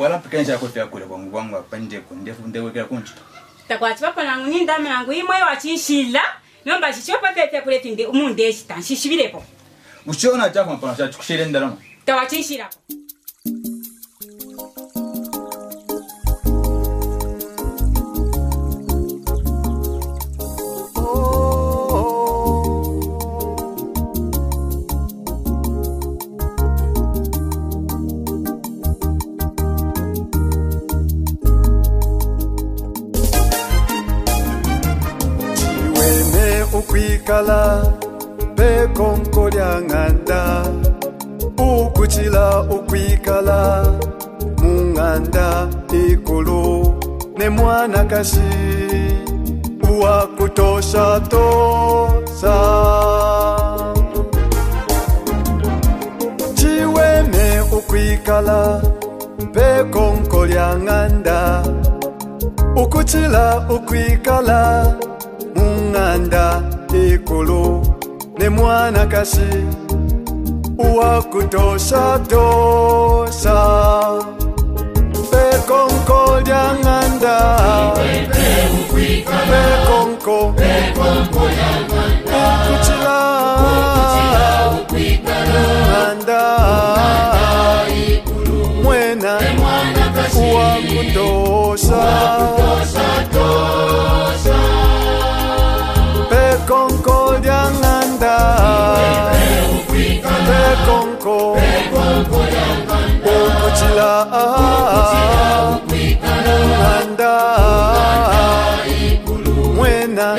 wala pikanja kote kule kwa ngwangu apande kunde wekera kunchi takwati papa nangu ninda mangu imwe wachishila nomba chichopa tete kule tinde umunde chitashishibireko uchiona chako mpana cha tukushire ndalama tawachishira ukwikala bekonko lyanganda ukuchila ukwikala munganda ikulu ne mwana kashi uwakutosha tosa chiweme ukwikala bekonko lyanganda ukuchila ukwikala munganda ikulu ne mwana kashi uwakutosha tosa bekonko lyanganda bekonko ukuchila munganda mwena uwakutosha bekonko lyanganda bekonko ukuchila munganda mwena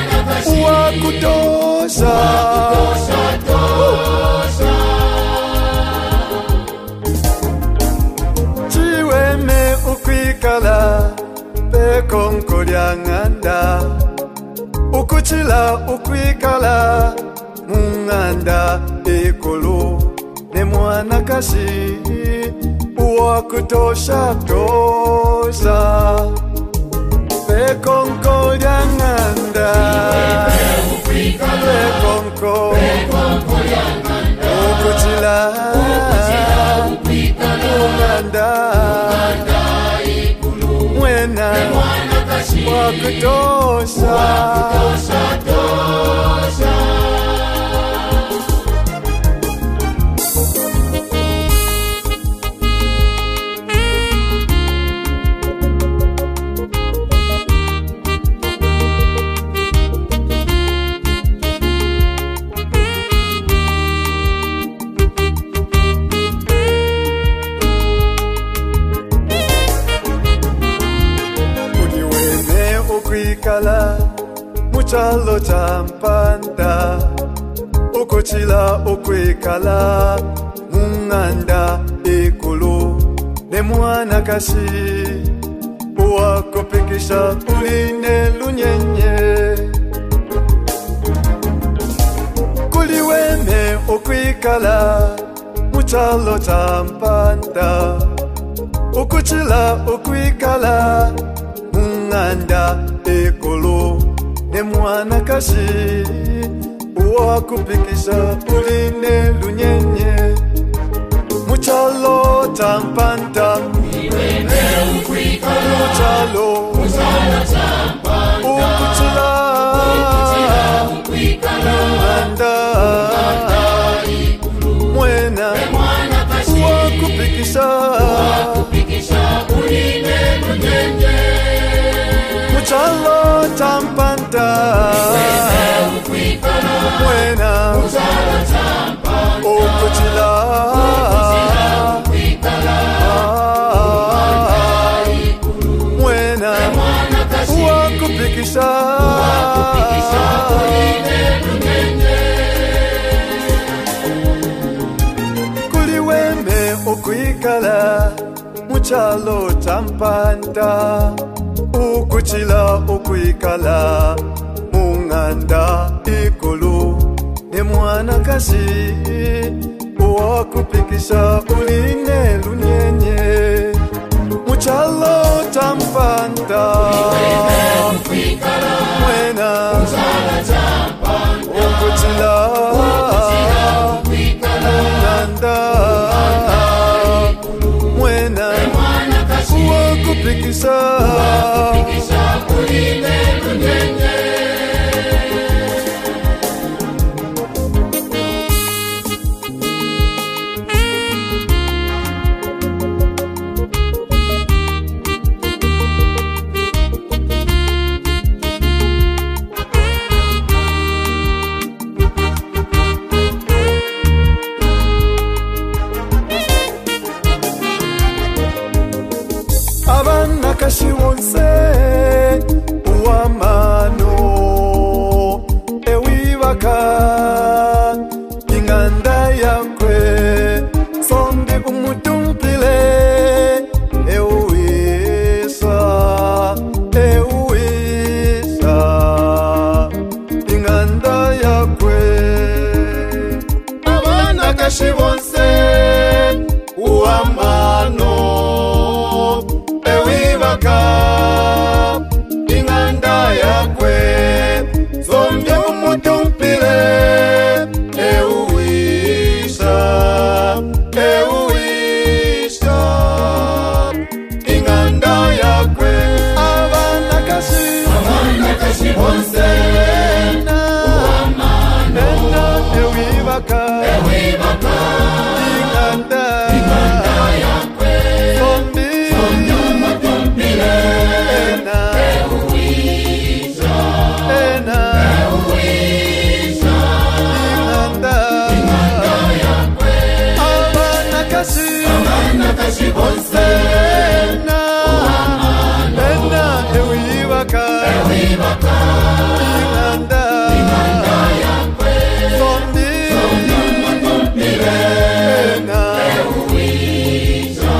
uwakutosha chiweme ukwikala bekonko lyanganda ukuchila ukwikala munganda ikulu ne mwana kashi uwakutosha tosa bekonko lyanganda bekonko ukuchila munganda mwena wakutosha ukwikala muchalo champanda ukuchila ukwikala munganda ikulu ne mwana kashi uwakupikisha uline lunyenye kuliwene ukwikala muchalo champanda ukuchila ukwikala munganda ikulu ne mwana kashi uwakupikisha uline lunyenye muchalo tampanta muchalo ukuchila munganda mwena uwakupikisha uline lunyenye muchalo tampanta mwena ukuchila mwena uwakupikisha kuliweme ukwikala muchalo tampanta ukuchila ukwikala munganda ikulu ne mwana kashi uwakupikisha uline lunyenye muchalo tampanta mwena ukuchila munganda mwena kashibonse uamano ewibaka inganda yakwe zombi umutumpile ewuisha inganda yakwe abana kashibonse uamano ewibaka inganda yakwe zombi umutumpile ewuisha inganda yakwe abana kashibonse uamano ewibaka inganda yakwe zombi umutumpile ewuisha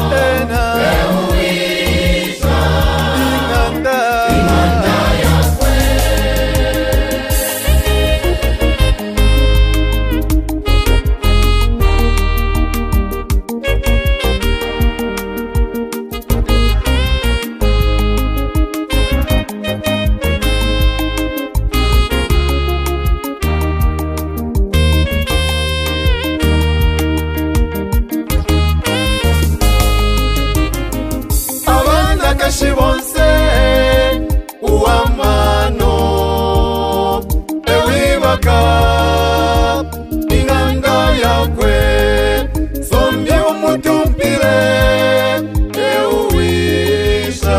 inganda yakwe. Abana kashibonse uamano ewibaka inganda yakwe zombi umutumpile ewuisha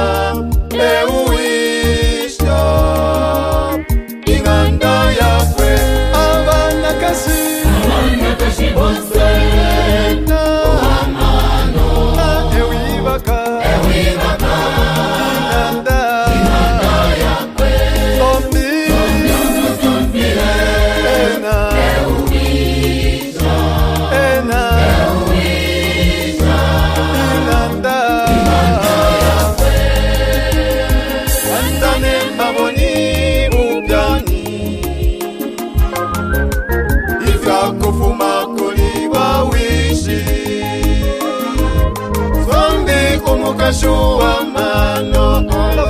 inganda yakwe abana kashibonse uamano ewibaka inganda yakwe zombi umutumpile ewuisha inganda yakwe. Andane mbaboni ubyani ivyakufuma kuri bawishi zombi umukashu w'amano